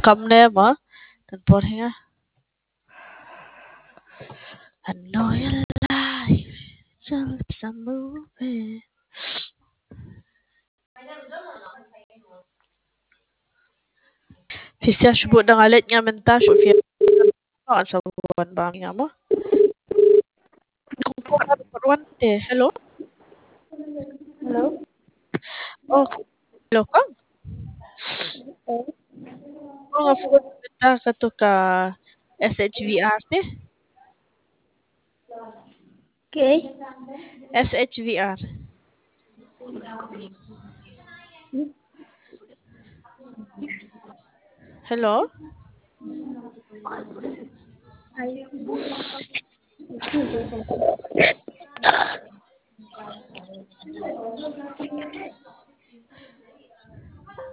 Come never. Then put here. I know your life. Your lips are moving. Fisya syubut dah ngalit nya menta syuk fia. Ang sabuan bang nga mo. Kung po ka ruan te. Hello? Hello? Oh, hello kang. Oh, nga fugot menta ka to ka SHVR te. Okay. SHVR. Hello?